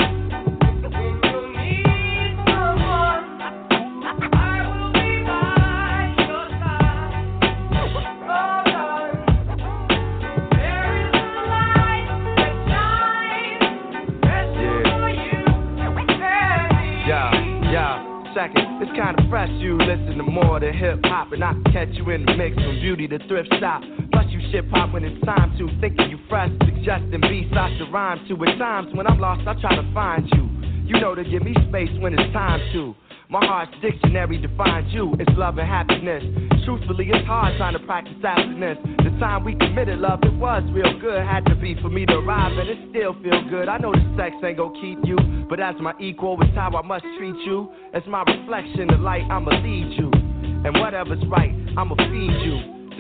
Second, it's kinda fresh, you listen to more than hip-hop. And I can catch you in the mix from beauty to thrift shop. Plus you ship-hop when it's time to. Thinking you fresh, suggesting beats I should rhyme to. At times when I'm lost, I try to find you. You know to give me space when it's time to. My heart's dictionary defines you. It's love and happiness. Truthfully, it's hard trying to practice abstinence. The time we committed love, it was real good. Had to be for me to arrive, and it still feel good. I know the sex ain't gon' keep you, but as my equal, it's how I must treat you. As my reflection, the light, I'ma lead you. And whatever's right, I'ma feed you.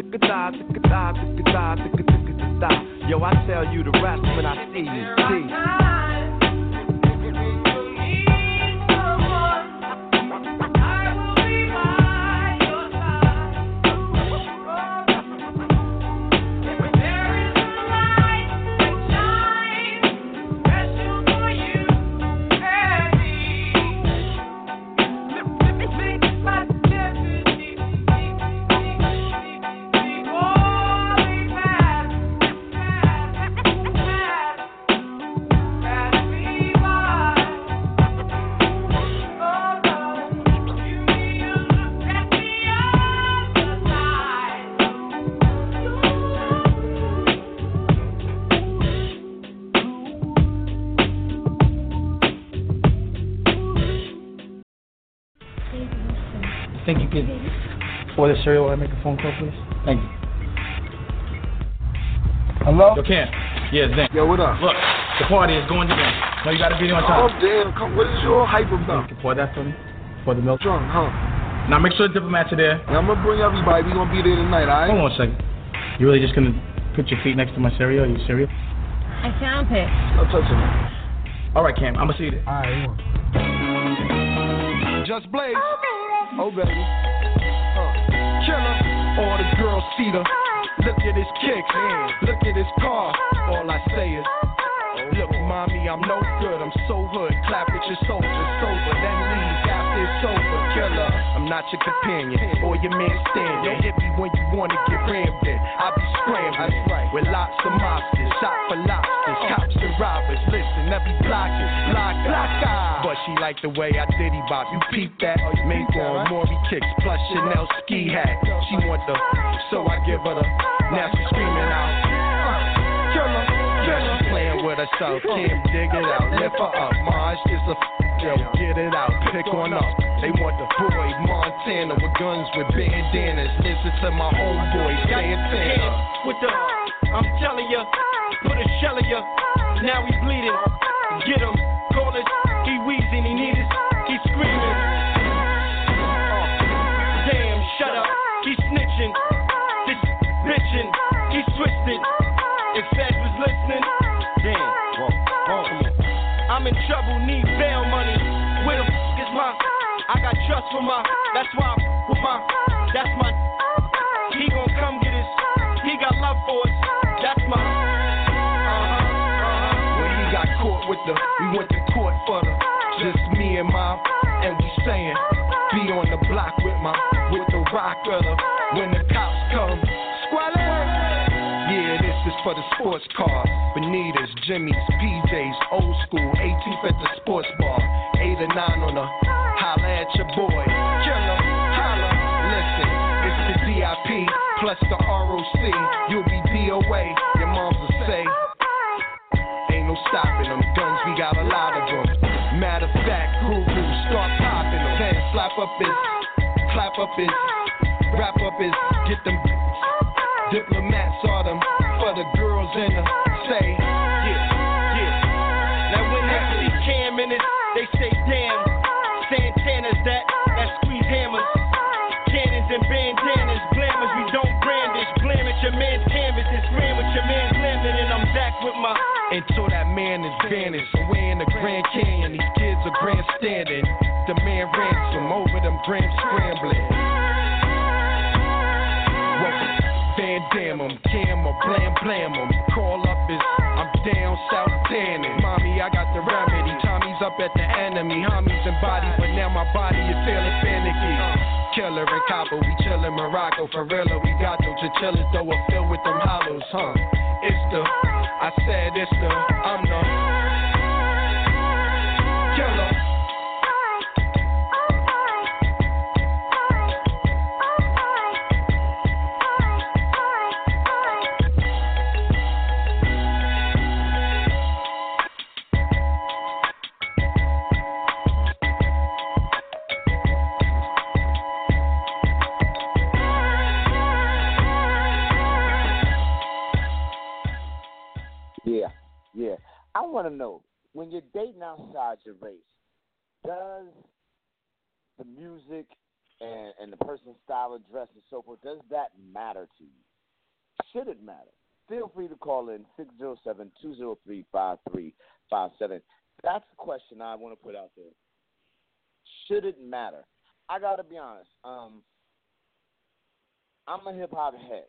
Yo, I tell you the rest when I see you. See. Think you could, for the cereal, I make a phone call, please? Thank you. Hello? Yo, Cam. Yeah, Zen. Yo, what up? Look, the party is going down. No, you gotta be there on time. Oh, damn. Come, what is your hype about? You can pour that for me? For the milk? Drunk, huh? Now, make sure the diplomats are there. Yeah, I'm gonna bring everybody. We gonna be there tonight, alright? Hold on a second. You really just gonna put your feet next to my cereal? Are you serious? I sound pissed. No touching it. All right, Cam. I'm gonna see you there. All right, Just Blaze. Oh, baby. Uh. Killer. All the girls see the. Look at his kicks. Look at his car. All I say is, look, mommy, I'm no good. I'm so hood. Clap at your soldier, sober. Then leave after it's over. Killer. I'm not your companion or your man stand. Don't hit me when you wanna get rammed in. I be scrambling with lots of mobsters. Shot for lobsters. Cops and robbers. Listen, every block is block, block, ah. But she like the way I diddy bop. You peep that? Make on Maury kicks plus Chanel ski hat. She want the, so I give her the. Now she screaming out. Killer, killer. She playing with herself. Can't dig it out. Lift her up. Maj is a. Yo, get it out. Pick on up. They want the boy Montana with guns with bandanas. Listen to my homeboy Santana. With the, I'm telling ya, put a shell in ya. Now he bleeding. Get him, call it. He wheezing, he need it. He's screaming. Uh, damn, shut up. He's snitching. This bitching. He's twisted. If Fed was listening, damn. I'm in trouble, need bail money. Where the f is my? I got trust for my. That's why I with my. That's my. He gon' come get his. He got love for us. the, we went to court for the, just me and my, and we saying, be on the block with my, with the rock of the, when the cops come, squalor. Yeah, this is for the sports cars, Bonitas, Jimmy's, P J's, old school, eighteenth at the sports bar, eight or nine on the, holla at your boy, killer, holla, listen, it's the D I P, plus the R O C, you'll be D O A, your moms will say, ain't no stopping them, guns, we got a lot of them, matter of fact, guru, start popping them, can slap up his, clap up his, wrap up his, get them, diplomats are them, for the girls in the, say, yeah, yeah, now when they see Cam in it, they say damn, Santana's that, that squeeze hammers, cannons and bandanas, glamours, we don't brandish, blam at your man's canvas, it's ram with your man's lemon, and I'm back with my, until that man is vanished, away in the Grand Canyon, these kids are grandstanding, the man ransom, over them grams scrambling, Van Dam 'em, Cam or blam blam 'em, call up is, I'm down south tanning, mommy I got the remedy, Tommy's up at the enemy, homies and body, but now my body is feeling finicky, killer and copper, we chillin' Morocco, for real, we got those chinchillas though, are filled with them hollows, huh, it's the, I said it's the, I'm the, killer. Yeah, yeah. I want to know, when you're dating outside your race, does the music and, and the person's style of dress and so forth, does that matter to you? Should it matter? Feel free to call in six oh seven, two oh three, five three five seven. That's the question I want to put out there. Should it matter? I got to be honest. Um, I'm a hip-hop head.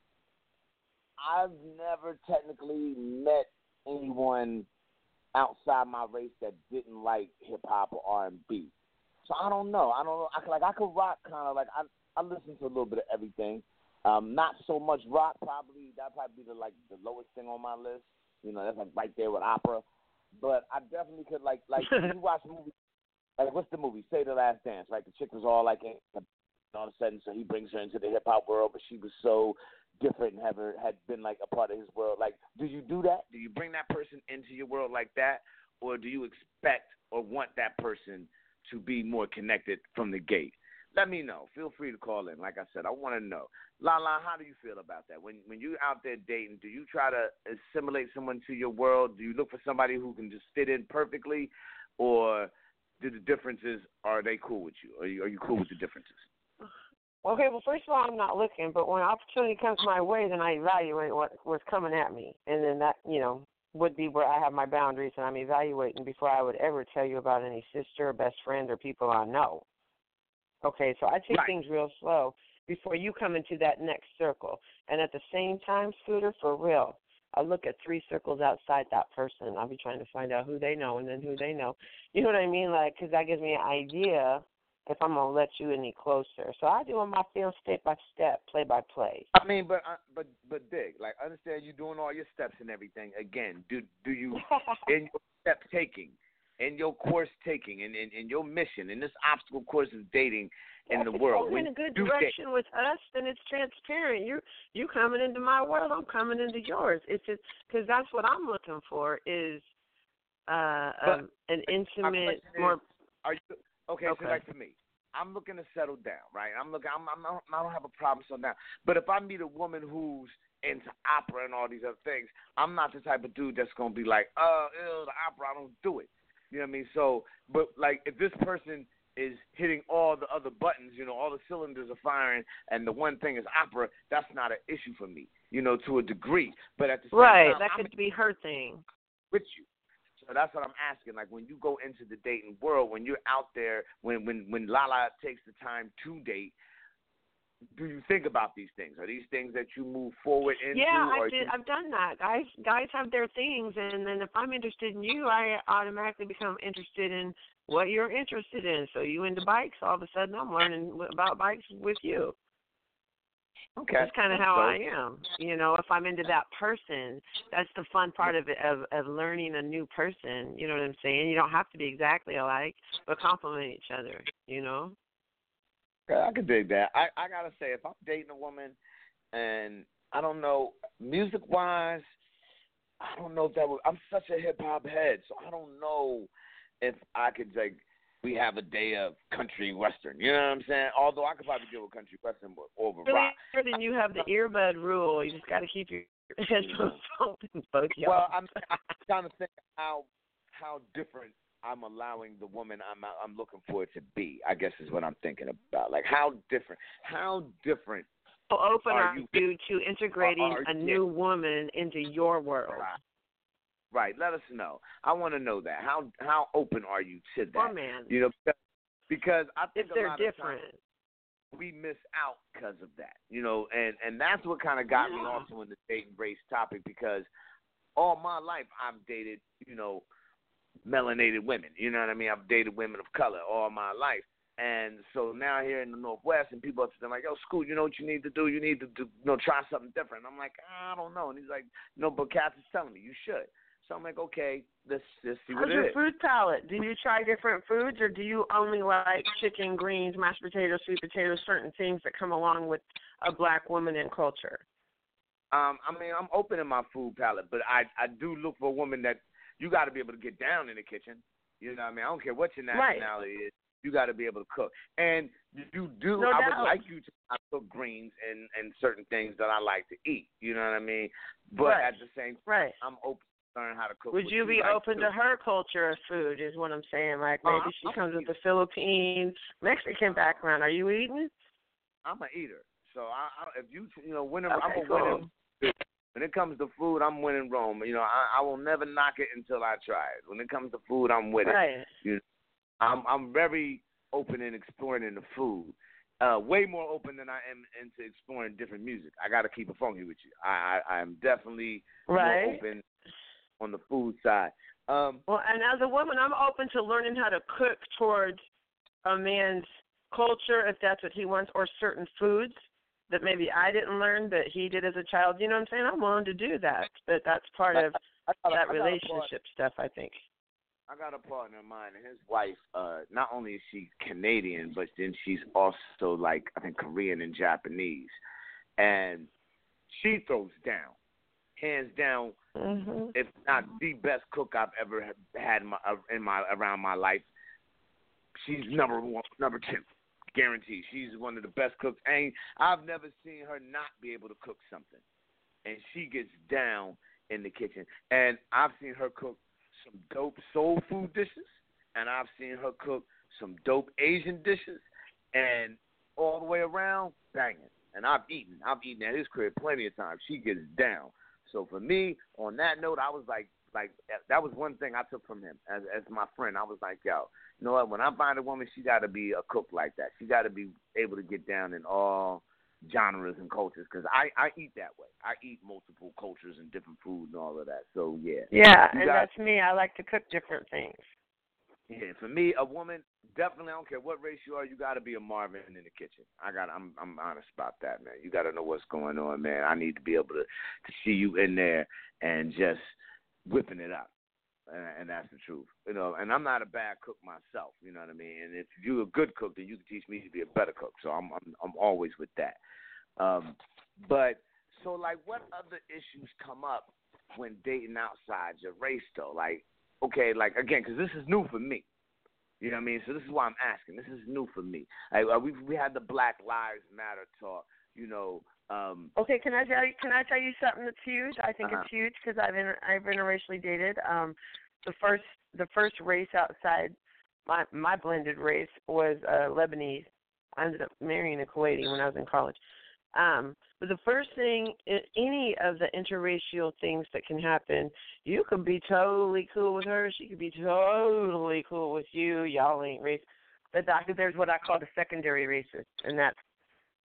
I've never technically met anyone outside my race that didn't like hip hop or R and B. So I don't know. I don't know. I like I could rock kind of like I I listen to a little bit of everything. Um, not so much rock. Probably that probably be the like the lowest thing on my list. You know, that's like right there with opera. But I definitely could like like if you watch movies. Like what's the movie? Say the Last Dance. Like the chick was all like, and all of a sudden, so he brings her into the hip hop world, but she was so different and have had been like a part of his world. Like, do you do that? Do you bring that person into your world like that, or do you expect or want that person to be more connected from the gate? Let me know. Feel free to call in. Like I said, I want to know. Lala, how do you feel about that? When when you're out there dating, do you try to assimilate someone to your world? Do you look for somebody who can just fit in perfectly, or do the differences, are they cool with you? Are you, are you cool with the differences? Okay, well, first of all, I'm not looking, but when opportunity comes my way, then I evaluate what what's coming at me, and then that, you know, would be where I have my boundaries, and I'm evaluating before I would ever tell you about any sister or best friend or people I know. Okay, so I take Right. things real slow before you come into that next circle, and at the same time, Scooter, for real, I look at three circles outside that person. I'll be trying to find out who they know and then who they know. You know what I mean? Like, because that gives me an idea if I'm going to let you any closer. So I do on my field step by step, play by play. I mean, but uh, but but dig, like, understand you doing all your steps and everything. Again, do do you in your step taking, in your course taking, in, in, in your mission, in this obstacle course of dating in yeah, the if world? If you're in a good you direction date, with us, then it's transparent. You you coming into my world, I'm coming into yours. It's just because that's what I'm looking for is uh, um, an intimate, more. Is, are you okay? Okay. So like for me, I'm looking to settle down, right? I'm looking. I'm, I'm not, I don't have a problem settling down. But if I meet a woman who's into opera and all these other things, I'm not the type of dude that's gonna be like, oh, ew, the opera, I don't do it. You know what I mean? So, but like, if this person is hitting all the other buttons, you know, all the cylinders are firing, and the one thing is opera, that's not an issue for me, you know, to a degree. But at the same right, time, that I'm could be her thing. with you. So that's what I'm asking. Like, when you go into the dating world, when you're out there, when when when Lala takes the time to date, do you think about these things? Are these things that you move forward into? Yeah, or I did. you... I've done that. Guys, guys have their things, and then if I'm interested in you, I automatically become interested in what you're interested in. So you into bikes, all of a sudden I'm learning about bikes with you. Okay, that's kind of how so, I am. You know, if I'm into that person, that's the fun part of it, of of learning a new person. You know what I'm saying? You don't have to be exactly alike, but complement each other. You know. Yeah, I can dig that. I I gotta say, if I'm dating a woman, and I don't know, music wise, I don't know if that would. I'm such a hip hop head, so I don't know if I could like. We have a day of country western. You know what I'm saying? Although I could probably deal with country western over really, rock. Then you have the earbud rule. You just got to keep your headphones open, both y'all. Well, I'm, I'm trying to think how how different I'm allowing the woman I'm I'm looking for it to be. I guess is what I'm thinking about. Like how different, how different. How open are, are you, you to integrating are, are, a new woman into your world? Right. Right. Let us know. I want to know that. How how open are you to that? Or man. You know, because, because I think if they're a lot different. of times we miss out because of that. You know, and, and that's what kind of got yeah. me also in the dating race topic, because all my life I've dated, you know, melanated women. You know what I mean? I've dated women of color all my life. And so now here in the Northwest, and people are like, yo, Scoot, you know what you need to do? You need to do, you know, try something different. I'm like, I don't know. And he's like, no, but Cass is telling me you should. So I'm like, okay, let's just see what How's it your is. food palette? Do you try different foods, or do you only like chicken, greens, mashed potatoes, sweet potatoes, certain things that come along with a black woman in culture? Um, I mean, I'm open in my food palette, but I, I do look for a woman that you got to be able to get down in the kitchen. You know what I mean? I don't care what your nationality right. is. You got to be able to cook. And you do, no I doubt. would like you to I cook greens and, and certain things that I like to eat. You know what I mean? But right. at the same time, right. I'm open. Learn how to cook. Would you, you be like open too. to her culture of food? Is what I'm saying. Like maybe uh, she I'm comes with a Philippine, Mexican background. Are you eating? I'm an eater, so I, I, if you you know winning, okay, I'm a cool. winning. When it comes to food, I'm winning Rome. You know, I, I will never knock it until I try it. When it comes to food, I'm with right. it. You know, I'm I'm very open in exploring in the food. Uh, way more open than I am into exploring different music. I got to keep it funky with you. I I am definitely right. more open on the food side. Um, well, and as a woman, I'm open to learning how to cook towards a man's culture, if that's what he wants, or certain foods that maybe I didn't learn that he did as a child. You know what I'm saying? I'm willing to do that, but that's part of I, I, I, that I relationship stuff, I think. I got a partner of mine, and his wife, uh, not only is she Canadian, but then she's also, like, I think Korean and Japanese. And she throws down. Hands down, mm-hmm. if not the best cook I've ever had in my, in my around my life. She's number one, number two, guaranteed. She's one of the best cooks, and I've never seen her not be able to cook something. And she gets down in the kitchen, and I've seen her cook some dope soul food dishes, and I've seen her cook some dope Asian dishes, and all the way around, banging. And I've eaten, I've eaten at his crib plenty of times. She gets down. So for me, on that note, I was like, like that was one thing I took from him as as my friend. I was like, yo, you know what? When I find a woman, she got to be a cook like that. She got to be able to get down in all genres and cultures, because I, I eat that way. I eat multiple cultures and different foods and all of that. So yeah. Yeah, you and got, that's me. I like to cook different things. Yeah, for me, a woman, definitely, I don't care what race you are, you got to be a Marvin in the kitchen. I got, I'm, I'm honest about that, man. You got to know what's going on, man. I need to be able to, to see you in there and just whipping it up, and, and that's the truth, you know. And I'm not a bad cook myself, you know what I mean. And if you're a good cook, then you can teach me to be a better cook. So I'm, I'm, I'm always with that. Um, but so, like, what other issues come up when dating outside your race, though? Like, okay, like, again, because this is new for me. You know what I mean? So this is why I'm asking. This is new for me. Like, uh, we we had the Black Lives Matter talk, you know. Um, okay, can I tell you? Can I tell you something that's huge? I think uh-huh. it's huge because I've inter- I've interracially dated. Um, the first the first race outside my my blended race was uh, Lebanese. I ended up marrying a Kuwaiti when I was in college. Um, but the first thing, any of the interracial things that can happen, you could be totally cool with her. She could be totally cool with you. Y'all ain't race. But there's what I call the secondary races, and that's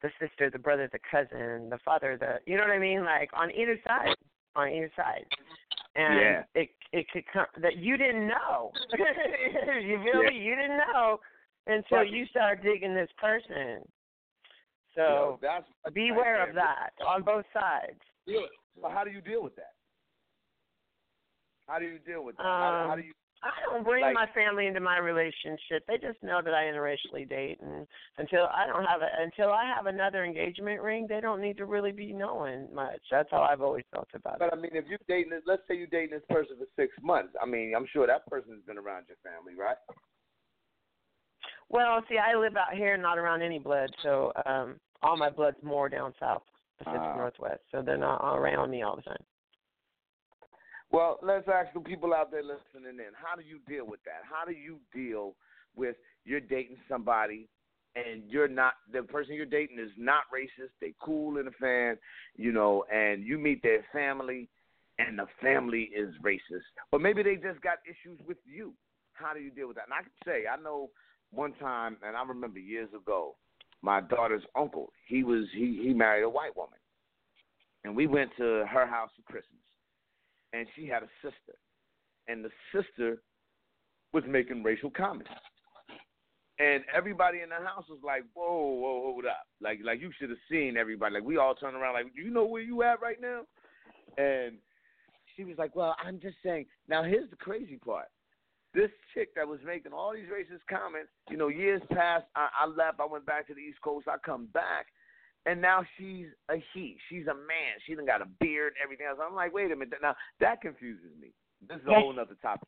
the sister, the brother, the cousin, the father, the you know what I mean? Like on either side, on either side, and yeah. it it could come that you didn't know. You feel yeah. me? You didn't know until Right. you start digging this person. So you know, that's, beware right of that on both sides. So how do you deal with that? How do you deal with that? Um, how, how do you? I don't bring like, my family into my relationship. They just know that I interracially date, and until I don't have a, until I have another engagement ring, they don't need to really be knowing much. That's how I've always felt about but it. I mean, if you're dating, let's say you're dating this person for six months. I mean, I'm sure that person's been around your family, right? Well, see, I live out here, not around any blood, so um, all my blood's more down south, Pacific Uh, Northwest, so they're not around me all the time. Well, let's ask the people out there listening in. How do you deal with that? How do you deal with you're dating somebody and you're not, the person you're dating is not racist, they cool in the fan, you know, and you meet their family and the family is racist. Or maybe they just got issues with you. How do you deal with that? And I can say, I know one time, and I remember years ago, my daughter's uncle, he was he, he married a white woman. And we went to her house for Christmas. And she had a sister. And the sister was making racial comments. And everybody in the house was like, whoa, whoa, hold up. Like, like you should have seen everybody. Like, we all turned around like, do you know where you at right now? And she was like, well, I'm just saying. Now, here's the crazy part. This chick that was making all these racist comments, you know, years passed, I, I left, I went back to the East Coast, I come back, and now she's a he. She's a man. She done got a beard and everything else. I'm like, wait a minute. Now, that confuses me. This is a whole other topic.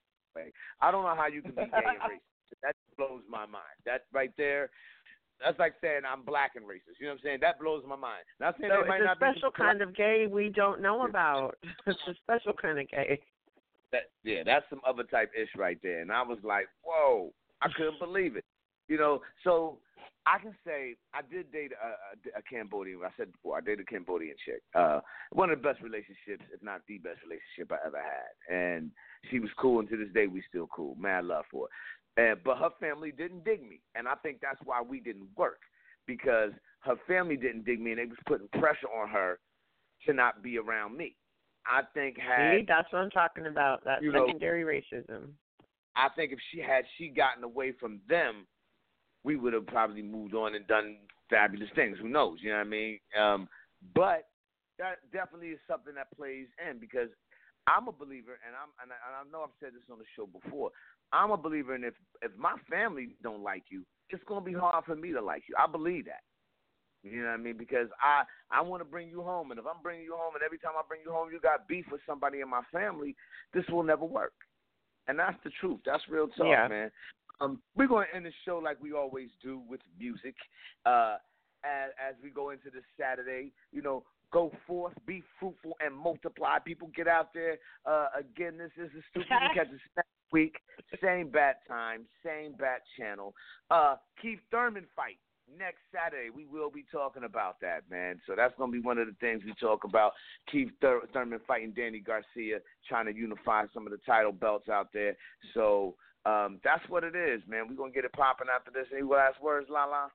I don't know how you can be gay and racist. That blows my mind. That right there, that's like saying I'm black and racist. You know what I'm saying? That blows my mind. Not saying So they might it's a not special be kind of gay we don't know about. It's a special kind of gay. That, yeah, that's some other type ish right there. And I was like, whoa, I couldn't believe it. You know, so I can say I did date a, a, a Cambodian. I said before, I dated a Cambodian chick. Uh, one of the best relationships, if not the best relationship I ever had. And she was cool, and to this day we still cool. Mad love for her. Uh, but her family didn't dig me, and I think that's why we didn't work, because her family didn't dig me, and they was putting pressure on her to not be around me. I think had See, that's what I'm talking about. That you know, secondary racism. I think if she had she gotten away from them, we would have probably moved on and done fabulous things. Who knows? You know what I mean? Um, but that definitely is something that plays in, because I'm a believer, and I'm and I, and I know I've said this on the show before. I'm a believer in if if my family don't like you, it's gonna be hard for me to like you. I believe that. You know what I mean? Because I, I want to bring you home, and if I'm bringing you home and every time I bring you home you got beef with somebody in my family, this will never work. And that's the truth. That's real talk, yeah. man. Um, we're going to end the show like we always do with music. Uh, as, as we go into this Saturday, you know, go forth, be fruitful, and multiply. People get out there. Uh, again, this is the Stupid Catch a Snack Week. Same bat time, same bat channel. Uh, Keith Thurman fight. Next Saturday, we will be talking about that, man. So that's going to be one of the things we talk about. Keith Thur- Thurman fighting Danny Garcia, trying to unify some of the title belts out there. So um, that's what it is, man. We're going to get it popping after this. Any last words, Lala?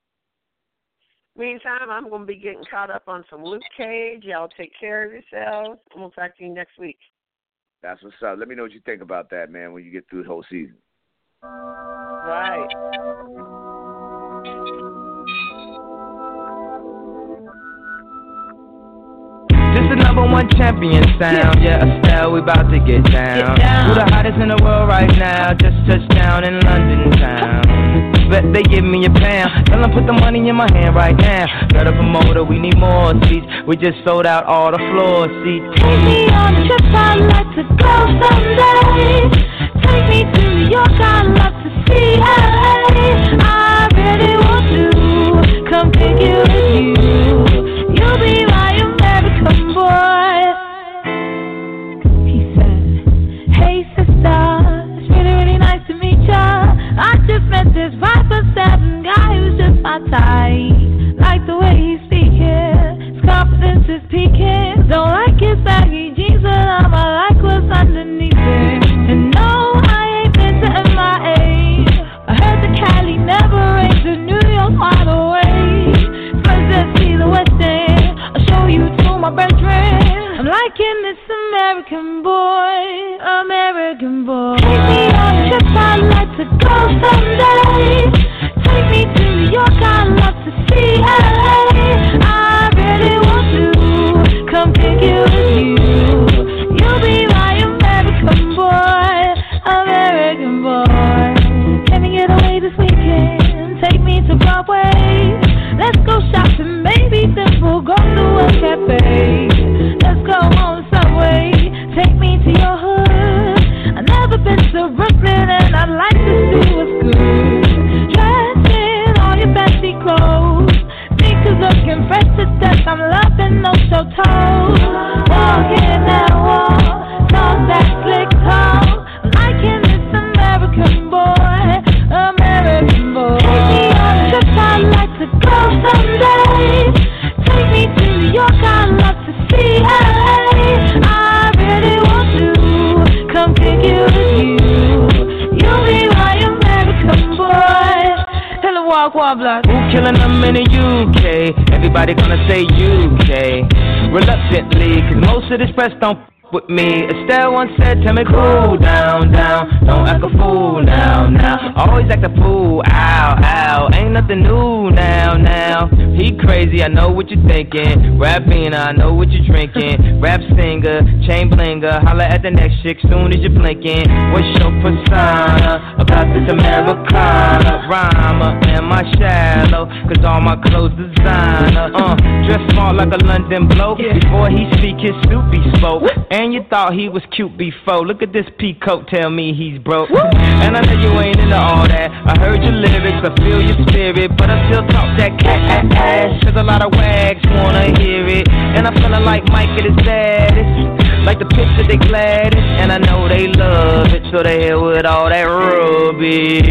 Meantime, I'm going to be getting caught up on some Luke Cage. Y'all take care of yourselves. I'm going to talk to you next week. That's what's up. Let me know what you think about that, man, when you get through the whole season. Right. This the number one champion sound. Yeah, Estelle, we about to get down. Get down. Who the hottest in the world right now? Just touched down in London town. Bet they give me a pound. Tell them put the money in my hand right now. Got a promoter, we need more seats. We just sold out all the floor seats. Take me on a trip, I'd like to go someday. Take me to New York, I'd love to see L A. I really want to come pick you with you. You'll be my American boy. He said, hey sister, it's really, really nice to meet ya. I just met this five foot seven guy who's just my type. Like the way he's speaking, his confidence is peaking. Don't like his baggy jeans, but I'ma like what's underneath it. And no, I ain't been to M I A. I heard the Cali never rains in New York, by the way. First let's see trip, I'd like to go someday. Take me to New York, I'd love to see L A. I really want to come pick you with you. You'll be my American boy, American boy. Can we get away this weekend? Take me to Broadway. Let's go shopping, maybe simple, go to a cafe. Let's go on Subway, take me to your hood. I've never been to Brooklyn and I'd like to see what's good. Dress in all your fancy clothes, sneakers looking fresh to death. I'm loving those show toes. Walking that wall, talk that slick talk. Liking this American boy, American boy. Take me on a trip, I'd like to go someday. Take me to New York, I'd love to see L A. I really want to come pick you with you. You'll be my American boy. Hello, walk, walk, block. Who killing them in the U K? Everybody gonna say U K. Reluctantly, cause most of this press don't with me. Estelle once said, tell me cool down, down. Don't act a fool now, now. Always act a fool, ow, ow. Ain't nothing new now, now. He crazy, I know what you're thinking. Rapping, I know what you're drinking. Rap singer, chain blinger. Holla at the next chick soon as you're blinking. What's your persona about this Americana? Rhymer, am I shallow? Cause all my clothes designer. Uh, dress smart like a London bloke. Before he speak, his suit be spoke. And you thought he was cute before. Look at this peacoat, tell me he's broke. And I know you ain't into all that. I heard your lyrics, I feel your spirit, but I still talk that cat ass. Cause a lot of wags wanna hear it. And I'm feeling like Mike at his saddest. Like the picture they gladdest. And I know they love it, so they here with all that rubbish.